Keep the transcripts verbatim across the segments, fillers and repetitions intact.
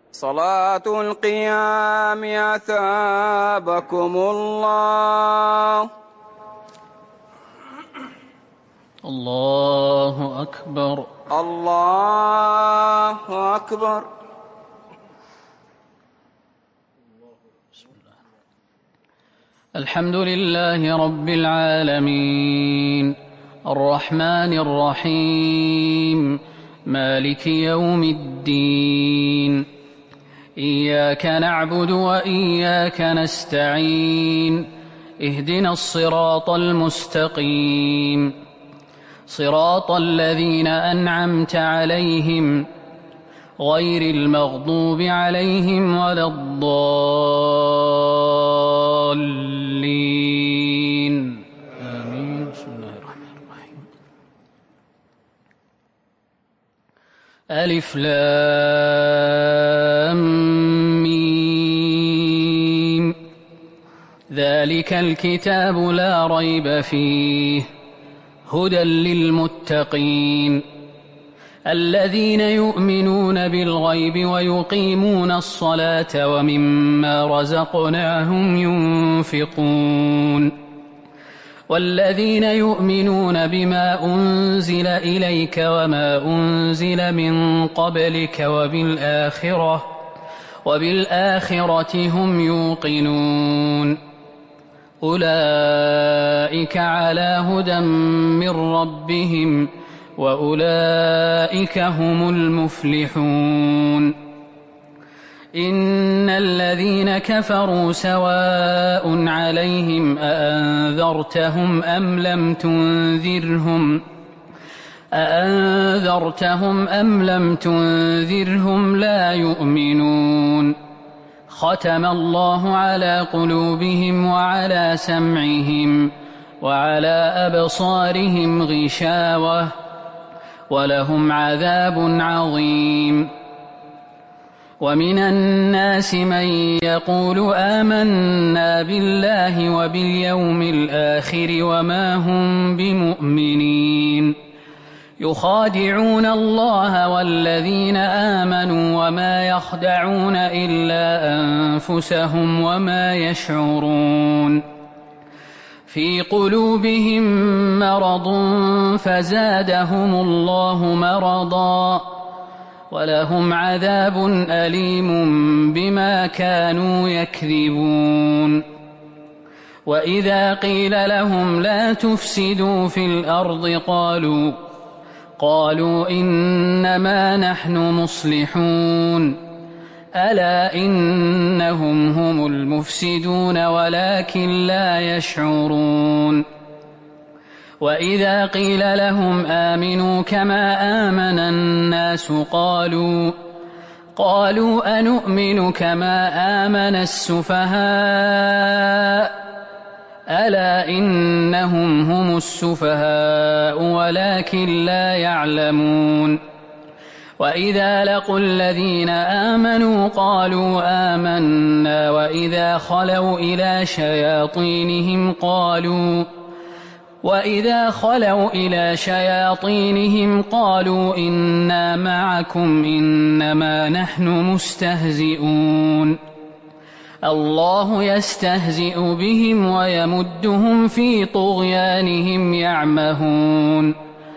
صلاة القيام أثابكم الله. الله أكبر. الله أكبر. الحمد لله رب العالمين الرحمن الرحيم مالك يوم الدين، إياك نعبد وإياك نستعين، اهدنا الصراط المستقيم، صراط الذين أنعمت عليهم غير المغضوب عليهم ولا الضالين. آمين. بسم الله الرحمن الرحيم. ألف لام ميم، ذلك الكتاب لا ريب فيه هدى للمتقين الذين يؤمنون بالغيب ويقيمون الصلاة ومما رزقناهم ينفقون، والذين يؤمنون بما أنزل إليك وما أنزل من قبلك وبالآخرة وبالآخرة هم يوقنون، أولئك على هدى من ربهم وأولئك هم المفلحون. إن الذين كفروا سواء عليهم أأنذرتهم أم لم تنذرهم أأنذرتهم أم لم تنذرهم لا يؤمنون، ختم الله على قلوبهم وعلى سمعهم وعلى أبصارهم غشاوة ولهم عذاب عظيم. ومن الناس من يقول آمنا بالله وباليوم الآخر وما هم بمؤمنين، يخادعون الله والذين آمنوا وما يخدعون إلا أنفسهم وما يشعرون، في قلوبهم مرض فزادهم الله مرضا ولهم عذاب أليم بما كانوا يكذبون. وإذا قيل لهم لا تفسدوا في الأرض قالوا قالوا إنما نحن مصلحون، ألا إنهم هم المفسدون ولكن لا يشعرون. وإذا قيل لهم آمنوا كما آمن الناس قالوا قالوا أنؤمن كما آمن السفهاء، ألا إنهم هم السفهاء ولكن لا يعلمون. وإذا لقوا الذين آمنوا قالوا آمنا وإذا خلوا إلى شياطينهم قالوا وإذا خلوا إلى شياطينهم قالوا إنا معكم إنما نحن مستهزئون، الله يستهزئ بهم ويمدهم في طغيانهم يعمهون،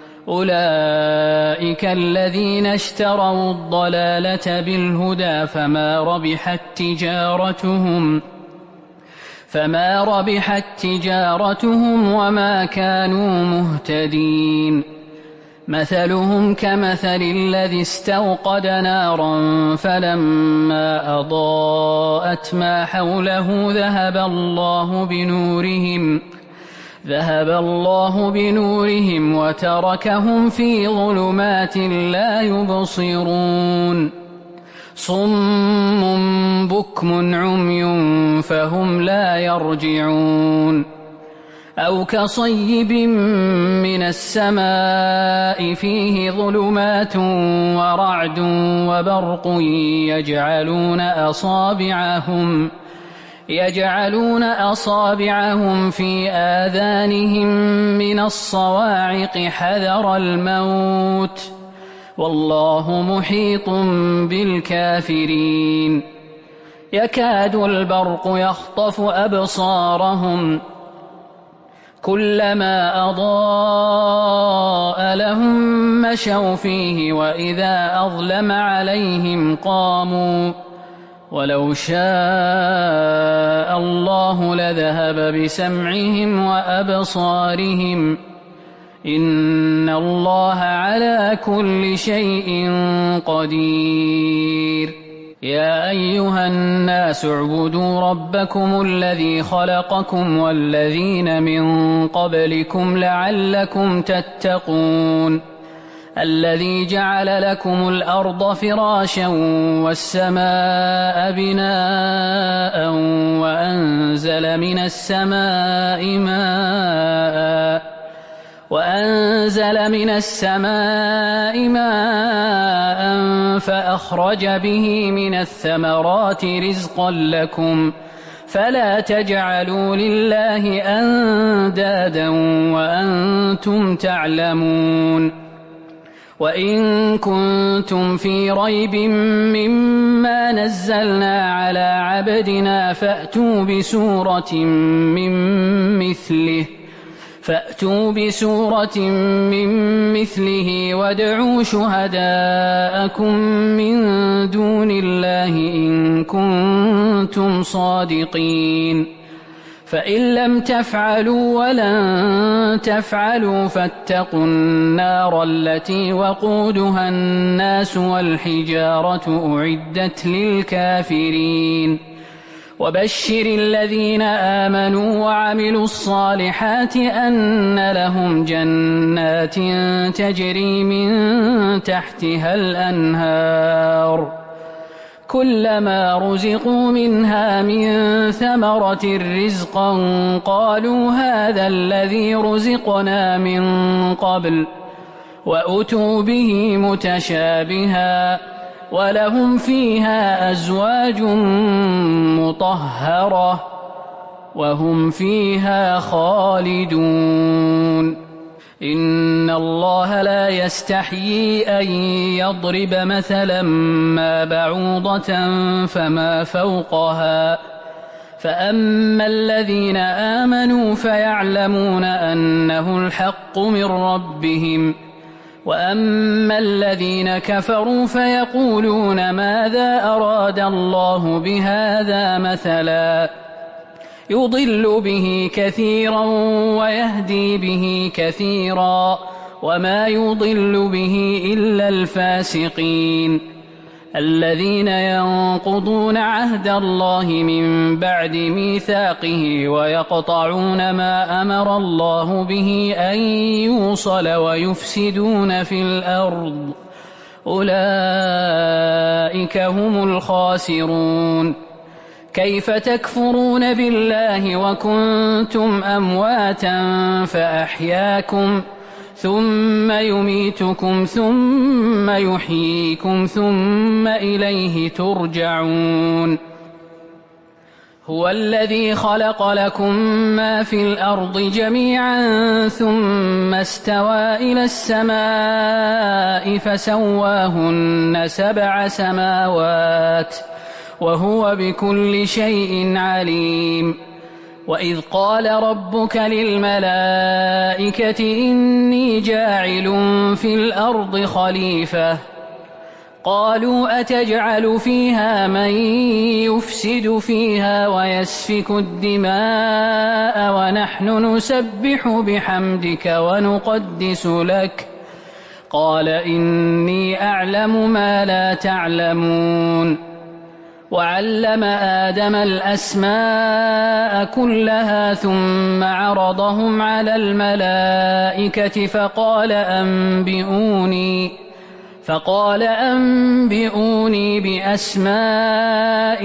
أولئك الذين اشتروا الضلالة بالهدى فما ربحت تجارتهم فما ربحت تجارتهم وما كانوا مهتدين. مثلهم كمثل الذي استوقد نارا فلما أضاءت ما حوله ذهب الله بنورهم ذهب الله بنورهم وتركهم في ظلمات لا يبصرون، صم بكم عمي فهم لا يرجعون. أو كصيب من السماء فيه ظلمات ورعد وبرق يجعلون أصابعهم يجعلون أصابعهم في آذانهم من الصواعق حذر الموت، والله محيط بالكافرين يكاد البرق يخطف أبصارهم كلما أضاء لهم مشوا فيه وإذا أظلم عليهم قاموا ولو شاء الله لذهب بسمعهم وأبصارهم إن الله على كل شيء قدير يا أيها الناس اعبدوا ربكم الذي خلقكم والذين من قبلكم لعلكم تتقون الذي جعل لكم الأرض فراشا والسماء بناء وأنزل من السماء ماء وأنزل من السماء ماء فأخرج به من الثمرات رزقا لكم فلا تجعلوا لله أندادا وأنتم تعلمون وإن كنتم في ريب مما نزلنا على عبدنا فأتوا بسورة من مثله فأتوا بسورة من مثله وادعوا شهداءكم من دون الله إن كنتم صادقين فإن لم تفعلوا ولن تفعلوا فاتقوا النار التي وقودها الناس والحجارة أعدت للكافرين وبشر الذين آمنوا وعملوا الصالحات أن لهم جنات تجري من تحتها الأنهار كلما رزقوا منها من ثمرة رزقا قالوا هذا الذي رزقنا من قبل وأتوا به متشابها ولهم فيها أزواج مطهرة وهم فيها خالدون إن الله لا يستحيي أن يضرب مثلا ما بعوضة فما فوقها فأما الذين آمنوا فيعلمون أنه الحق من ربهم وأما الذين كفروا فيقولون ماذا أراد الله بهذا مثلا يضل به كثيرا ويهدي به كثيرا وما يضل به إلا الفاسقين الذين ينقضون عهد الله من بعد ميثاقه ويقطعون ما أمر الله به أن يوصل ويفسدون في الأرض أولئك هم الخاسرون كيف تكفرون بالله وكنتم أمواتا فأحياكم ثم يميتكم ثم يحييكم ثم إليه ترجعون هو الذي خلق لكم ما في الأرض جميعا ثم استوى إلى السماء فسواهن سبع سماوات وهو بكل شيء عليم وإذ قال ربك للملائكة إني جاعل في الأرض خليفة قالوا أتجعل فيها من يفسد فيها ويسفك الدماء ونحن نسبح بحمدك ونقدس لك قال إني أعلم ما لا تعلمون وعلم آدم الأسماء كلها ثم عرضهم على الملائكة فقال أنبئوني فقال أنبئوني بأسماء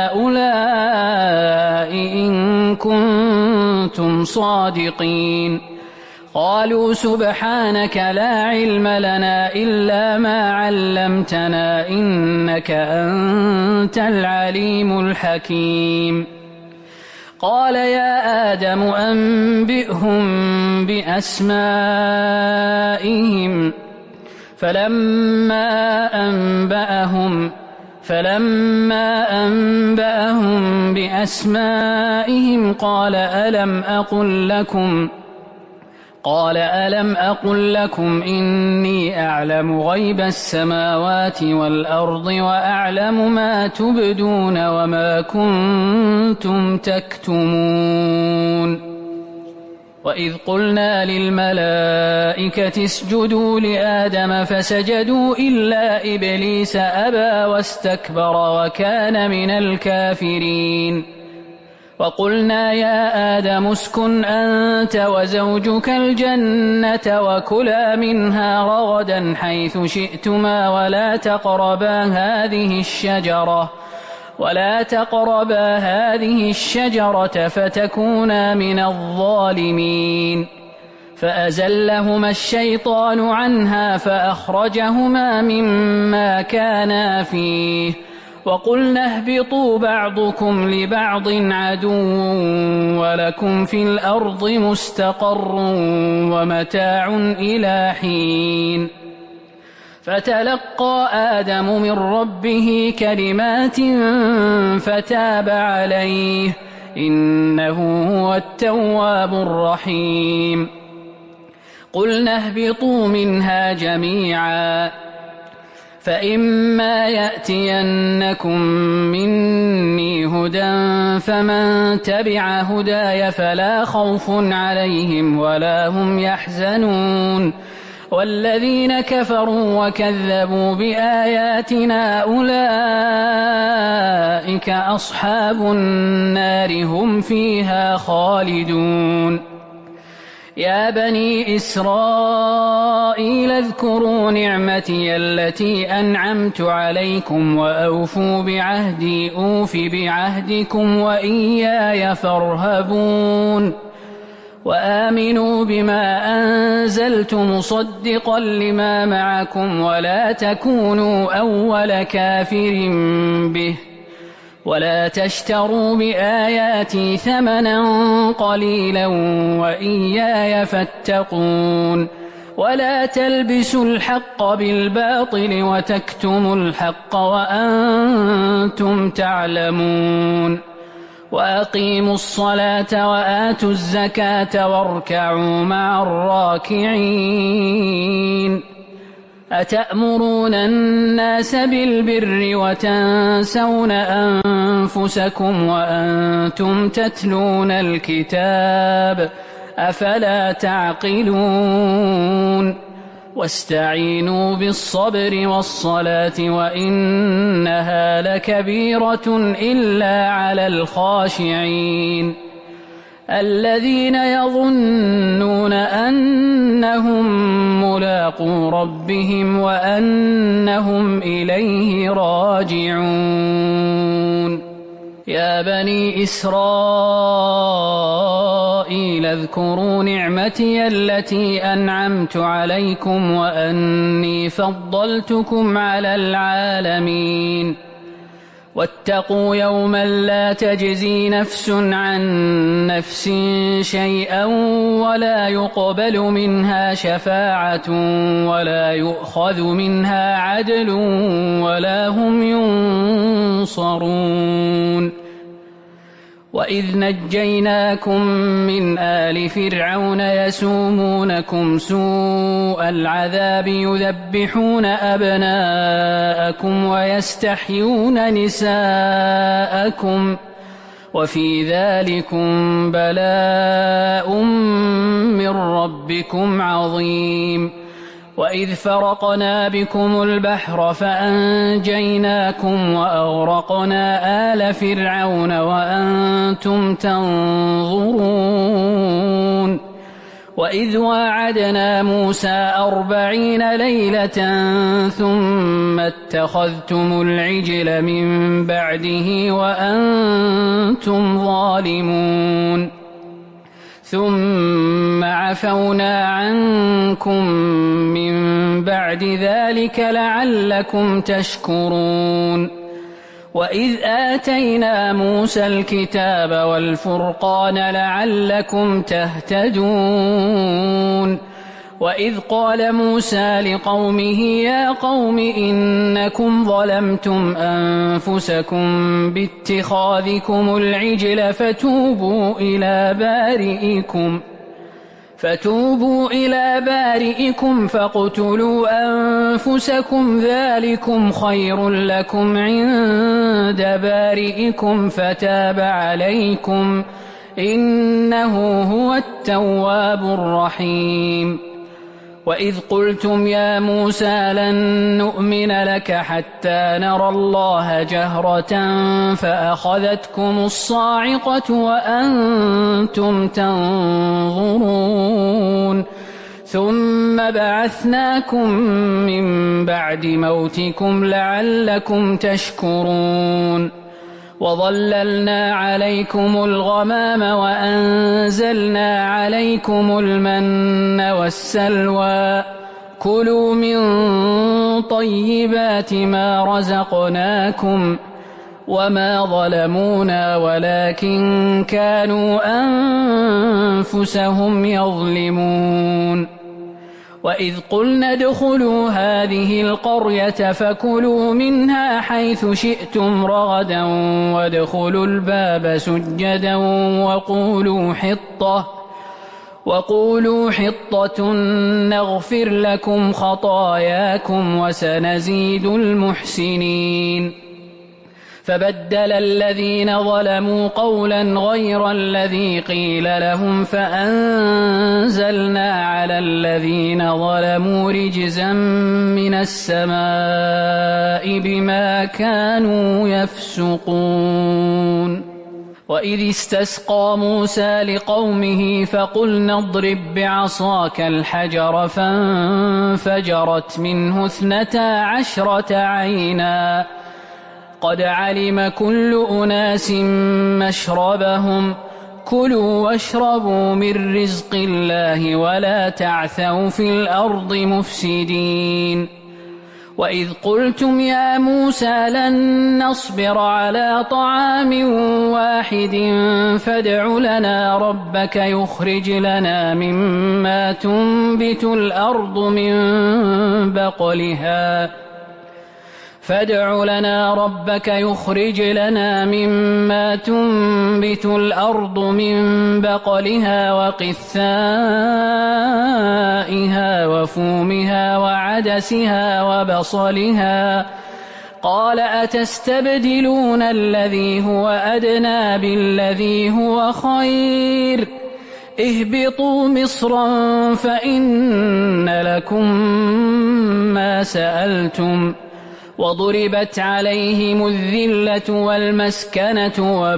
هؤلاء إن كنتم صادقين قالوا سبحانك لا علم لنا إلا ما علمتنا إنك أنت العليم الحكيم قال يا آدم أنبئهم بأسمائهم فلما أنبأهم فلما أنبأهم بأسمائهم قال ألم أقل لكم قال ألم أقل لكم إني أعلم غيب السماوات والأرض وأعلم ما تبدون وما كنتم تكتمون وإذ قلنا للملائكة اسجدوا لآدم فسجدوا إلا إبليس أبى واستكبر وكان من الكافرين وقلنا يا آدم اسكن أنت وزوجك الجنة وكلا منها رغدا حيث شئتما ولا تقربا هذه الشجرة ولا تقربا هذه الشجرة فتكونا من الظالمين فأزلهما الشيطان عنها فأخرجهما مما كانا فيه وقلنا اهبطوا بعضكم لبعض عدو ولكم في الأرض مستقر ومتاع إلى حين فتلقى آدم من ربه كلمات فتاب عليه إنه هو التواب الرحيم قلنا اهبطوا منها جميعا فإما يأتينكم مني هدى فمن تبع هداي فلا خوف عليهم ولا هم يحزنون والذين كفروا وكذبوا بآياتنا أولئك أصحاب النار هم فيها خالدون يا بني إسرائيل اذكروا نعمتي التي أنعمت عليكم وأوفوا بعهدي أوف بعهدكم وإياي فارهبون وآمنوا بما أنزلت مصدقا لما معكم ولا تكونوا أول كافر به ولا تشتروا بآياتي ثمنا قليلا وإياي فاتقون ولا تلبسوا الحق بالباطل وتكتموا الحق وأنتم تعلمون وأقيموا الصلاة وآتوا الزكاة واركعوا مع الراكعين أتأمرون الناس بالبر وتنسون أنفسكم وأنتم تتلون الكتاب أفلا تعقلون واستعينوا بالصبر والصلاة وإنها لكبيرة إلا على الخاشعين الذين يظنون أنهم ملاقو ربهم وأنهم إليه راجعون يا بني إسرائيل اذكروا نعمتي التي أنعمت عليكم وأني فضلتكم على العالمين واتقوا يوما لا تجزي نفس عن نفس شيئا ولا يقبل منها شفاعة ولا يؤخذ منها عدل ولا هم ينصرون وإذ نجيناكم من آل فرعون يسومونكم سوء العذاب يذبحون أبناءكم ويستحيون نساءكم وفي ذلكم بلاء من ربكم عظيم وإذ فرقنا بكم البحر فأنجيناكم وأغرقنا آل فرعون وأنتم تنظرون وإذ واعدنا موسى أربعين ليلة ثم اتخذتم العجل من بعده وأنتم ظالمون ثم عفونا عنكم من بعد ذلك لعلكم تشكرون وإذ آتينا موسى الكتاب والفرقان لعلكم تهتدون وإذ قال موسى لقومه يا قوم إنكم ظلمتم أنفسكم باتخاذكم العجل فتوبوا إلى بارئكم فتوبوا إلى بارئكم فاقتلوا أنفسكم ذلكم خير لكم عند بارئكم فتاب عليكم إنه هو التواب الرحيم وإذ قلتم يا موسى لن نؤمن لك حتى نرى الله جهرة فأخذتكم الصاعقة وأنتم تنظرون ثم بعثناكم من بعد موتكم لعلكم تشكرون وظللنا عليكم الغمام وأنزلنا عليكم المن والسلوى كلوا من طيبات ما رزقناكم وما ظلمونا ولكن كانوا أنفسهم يظلمون وإذ قلنا ادخلوا هذه القرية فكلوا منها حيث شئتم رغدا وادخلوا الباب سجدا وقولوا حطة وقولوا حطة نغفر لكم خطاياكم وسنزيد المحسنين فبدل الذين ظلموا قولا غير الذي قيل لهم فأنزلنا على الذين ظلموا رجزا من السماء بما كانوا يفسقون وإذ استسقى موسى لقومه فقلنا اضرب بعصاك الحجر فانفجرت منه اثنتا عشرة عينا قد علم كل أناس مشربهم كلوا واشربوا من رزق الله ولا تعثوا في الأرض مفسدين وإذ قلتم يا موسى لن نصبر على طعام واحد فادع لنا ربك يخرج لنا مما تنبت الأرض من بقلها فادع لنا ربك يخرج لنا مما تنبت الأرض من بقلها وقثائها وفومها وعدسها وبصلها قال أتستبدلون الذي هو أدنى بالذي هو خير اهبطوا مصرا فإن لكم ما سألتم وضربت عليهم الذلة والمسكنة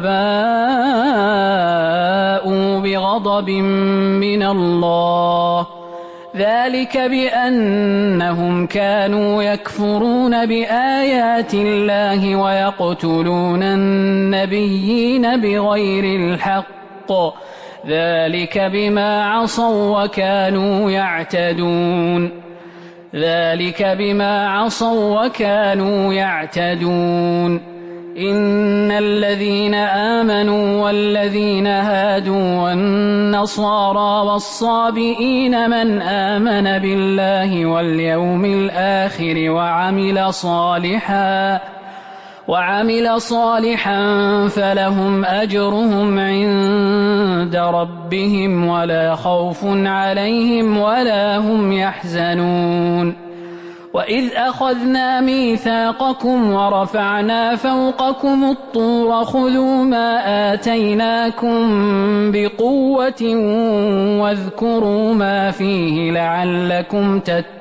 وباءوا بغضب من الله ذلك بأنهم كانوا يكفرون بآيات الله ويقتلون النبيين بغير الحق ذلك بما عصوا وكانوا يعتدون ذلك بما عصوا وكانوا يعتدون إن الذين آمنوا والذين هادوا والنصارى والصابئين من آمن بالله واليوم الآخر وعمل صالحا وعمل صالحا فلهم أجرهم عند ربهم ولا خوف عليهم ولا هم يحزنون وإذ أخذنا ميثاقكم ورفعنا فوقكم الطور خذوا ما آتيناكم بقوة واذكروا ما فيه لعلكم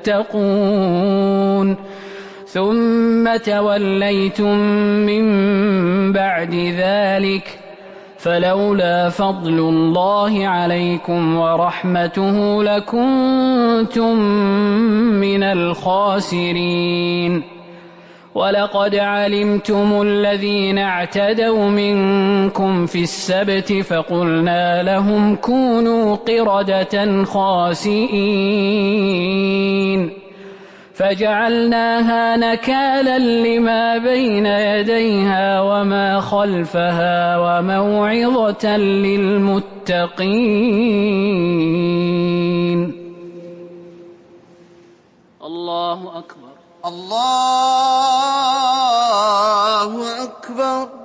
تتقون ثم توليتم من بعد ذلك فلولا فضل الله عليكم ورحمته لكنتم من الخاسرين ولقد علمتم الذين اعتدوا منكم في السبت فقلنا لهم كونوا قردة خاسئين فجعلناها نكالا لما بين يديها وما خلفها وموعظة للمتقين الله أكبر. الله أكبر.